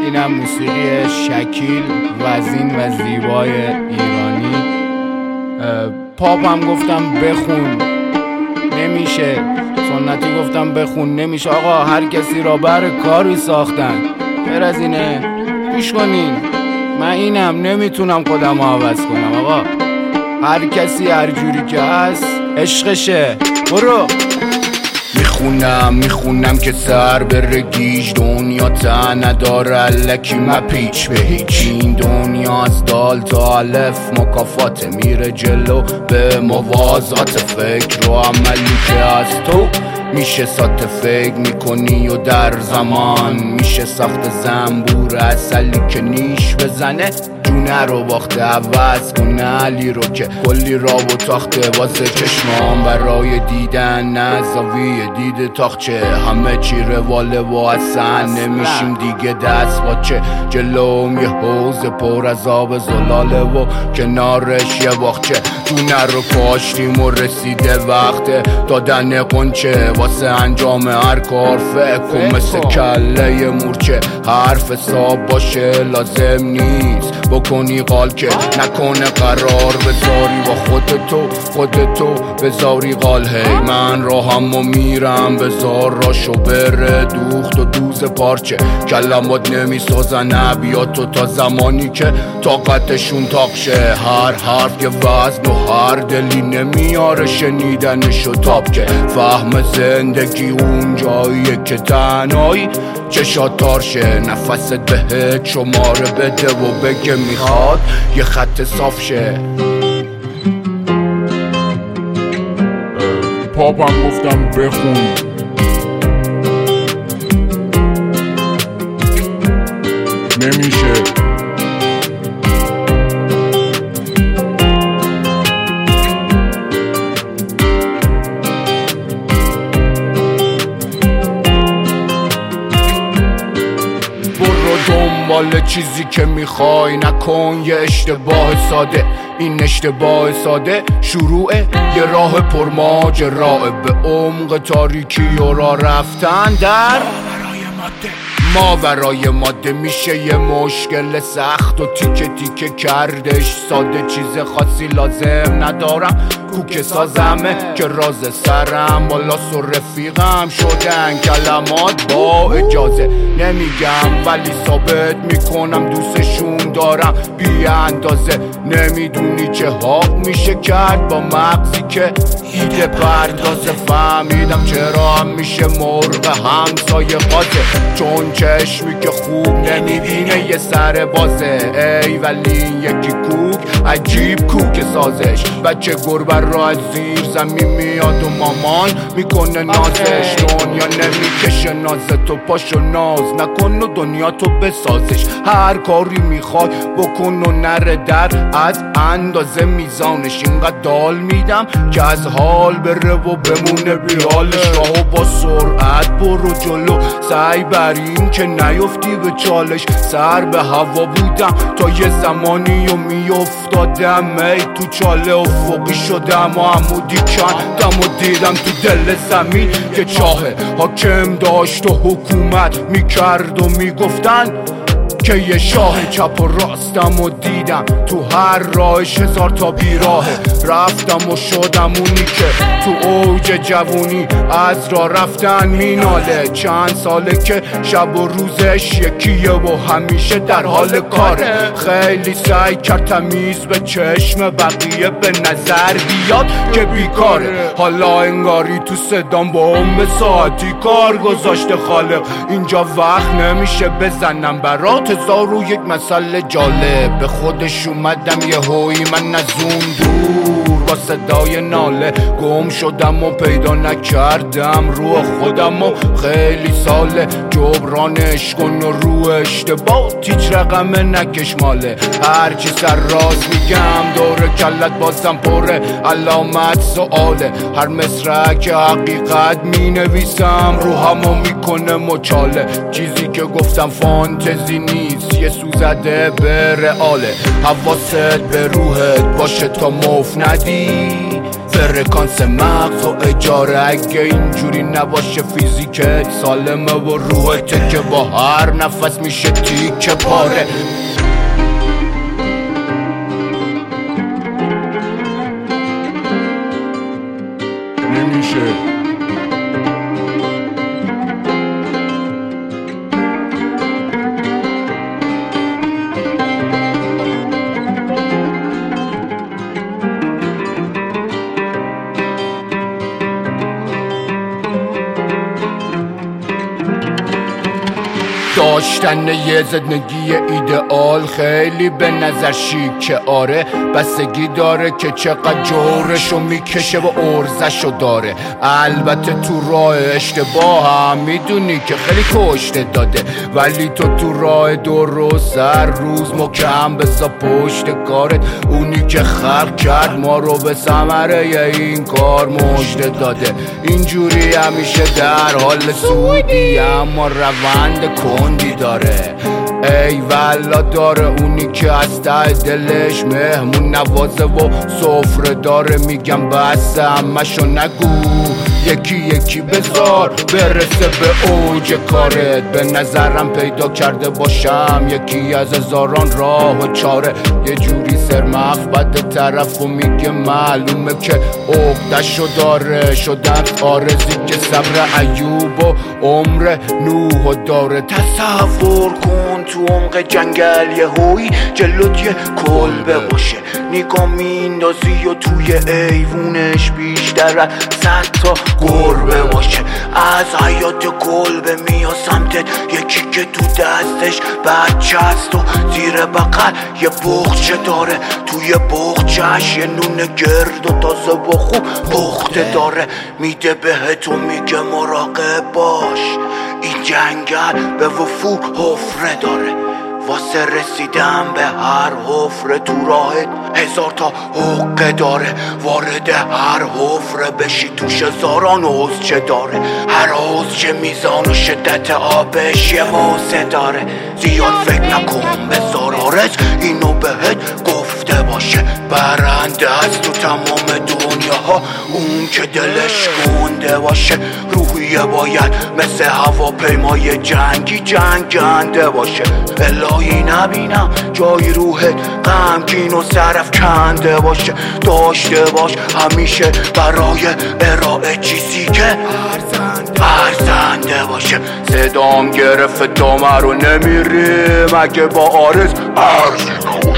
اینم موسیقی شکیل وزین و زیبای ایرانی. پاپ هم گفتم بخون نمیشه، سنتی گفتم بخون نمیشه. آقا هر کسی را بر کاری ساختن، غیر از اینه گوش کنین. من اینم نمیتونم خودم عوض کنم. آقا هر کسی هر جوری که هست عشقشه. برو میخونم که سر بره گیج، دنیا تا نداره الکی مپیچ به هیچ. این دنیا از دال تا الف مکافات، میره جلو به موازات. فکر و عملی که از تو میشه سات، فکر میکنی و در زمان میشه ساخت زنبور اصلی که نیش بزنه. جونه رو باخته عوض کنه علی رو که کلی را و تاخته واسه چشمان برای دیدن، نه زاویه دید تاخچه. همه چی رواله و اصلا نمیشیم دیگه دست باچه. جلوم یه حوض پر از آب زلاله و کنارش یه باغچه. جونه رو کاشتیم و رسیده وقت دادن قنچه. واسه انجام هر کار فکر کن مثل کله مورچه. حرف حساب باشه لازم نیست بکنی قال که نکنه قرار بذاری با خودتو بذاری قال. هی من راهم و میرم بذار راشو بره دوخت و دوز پارچه. کلمات نمیسازن ابیاتو تا زمانی که طاقتشون تاقشه. هر حرف که وزن و هر دلی نمیاره شنیدنشو تاب که. فهم زندگی اون جاییه که تنهایی چشات تارشه. نفست بهت شماره بده و بگه میخواد یه خط صاف شه. پاپم گفتم بخون نمیشه. دنبال چیزی که میخوای نکن یه اشتباه ساده. این اشتباه ساده شروع یه راه پرماجرا به عمق تاریکی و راه رفتن در ماورای ماده. میشه یه مشکل سخت و تیکه تیکه کردش ساده. چیز خاصی لازم ندارم کوک سازمه که راز سرم بالا و رفیقم شدن کلمات با اجازه. نمیگم ولی ثابت میکنم دوستشون دارم بی اندازه. نمیدونی چه ها میشه کرد با مغزی که ایده پردازه. فهمیدم چرا هم میشه مرغ همسایه قاطه، چون چشمی که خوب نمیبینه یه سر بازه. ای ولی این یکی کوک عجیب کوک سازش. بچه گربه را از زیر زمین میاد و مامان میکنه نازش. دنیا نمیکشه نازتو پاشو ناز نکن و دنیا تو بسازش. هر کاری میخواد بکن و نره در از اندازه میزانش. اینقدر دال میدم که از حال بره و بمونه بیالش. راهو با سرعت برو جلو سعی بر این که نیفتی به چالش. سر به هوا بودم تا یه زمانی و میافتادم ای تو چاله افقی شدم و عمودی کندم و دیدم تو دل زمین که چاه حاکم داشت و حکومت میکرد و میگفتن که یه شاه. چپ و راستم و دیدم تو هر راهش هزار تا بیراهه. رفتم و شدم اونی که تو اوج جوونی از راه رفتن میناله. چند ساله که شب و روزش یکیه و همیشه در حال کاره. خیلی سعی کرد تمیز به چشم بقیه به نظر بیاد که بیکاره. حالا انگاری تو صدام با ساعتی کار گذاشته خالق. اینجا وقت نمیشه بزنم برات 1001 مسئله جالب. به خودش اومدم یه هوی من از اون دور با صدای ناله. گم شدم و پیدا نکردم رو خودم و خیلی ساله. جبرانش کن و رو اشتباه هیچ رقم نکش ماله. هرچی سر راز میگم دور کلت بازم پره علامت سواله. هر مصرع که حقیقت مینویسم روحمو میکنه مچاله. چیزی که گفتم فانتزی نیست یه سوزده به رئاله. حواست به روحت باشه تا مف ندی فرکانس مغز و اجاره. اگه اینجوری نباشه فیزیکت سالمه و روحته که با هر نفس میشه تیکه پاره. نمیشه. داشتن یه زندگی ایدئال خیلی به نظر شیکه، آره بستگی داره که چقدر جورشو میکشه و ارزشو داره. البته تو راه اشتباه هم میدونی که خیلی کشته داده، ولی تو راه درست هر روز محکم بسا پشت کارت. اونی که خلق کرد ما رو به ثمره این کار مژده داده. اینجوری همیشه در حال سودی اما روند کندی داره. ای والا داره اونی که از ته دلش مهمون نوازه و سفره داره. میگم بس همشو نگو، یکی یکی بذار برسه به اوج کارت. به نظرم پیدا کرده باشم یکی از هزاران راه و چاره. یه جوری سرمخ بد طرف و میگه معلومه که عقدشو داره. شدن آرزی که صبر ایوب و عمر نوح داره. تصور کن تو عمق جنگل یه هوی جلوت یه کلبه باشه، نگاه میندازی و توی ایوونش بیشتر از 100 تا گربه باشه. از حیات کلبه میاد سمتت یکی که تو دستش بچه است و زیر بغل یه بغچه داره. توی بغچهش یه نون گرد و تازه و خوب پخته داره. میده بهت و میگه مراقب باش، این جنگل به وفور حفره داره. واسه رسیدن به هر حفره تو راهت 1000 تا حقه داره. وارد هر حفره بشی توش هزاران عذر داره. هر عذر میزان و شدت آبش یه واسه داره. زیاد فکر نکن بذار آرز اینو بهت گفته باشه. برنده است تو تمام دنیاها اون که دلش گنده باشه. روحیه باید مثل هواپیمای جنگی جنگنده باشه. الهی نبینم جای روحت غمگین و سرف کنده باشه. داشته باش همیشه برای ارائه چیزی که ارزنده باشه. صدام گرفت دامه رو نمیریم اگه با آرز ارزی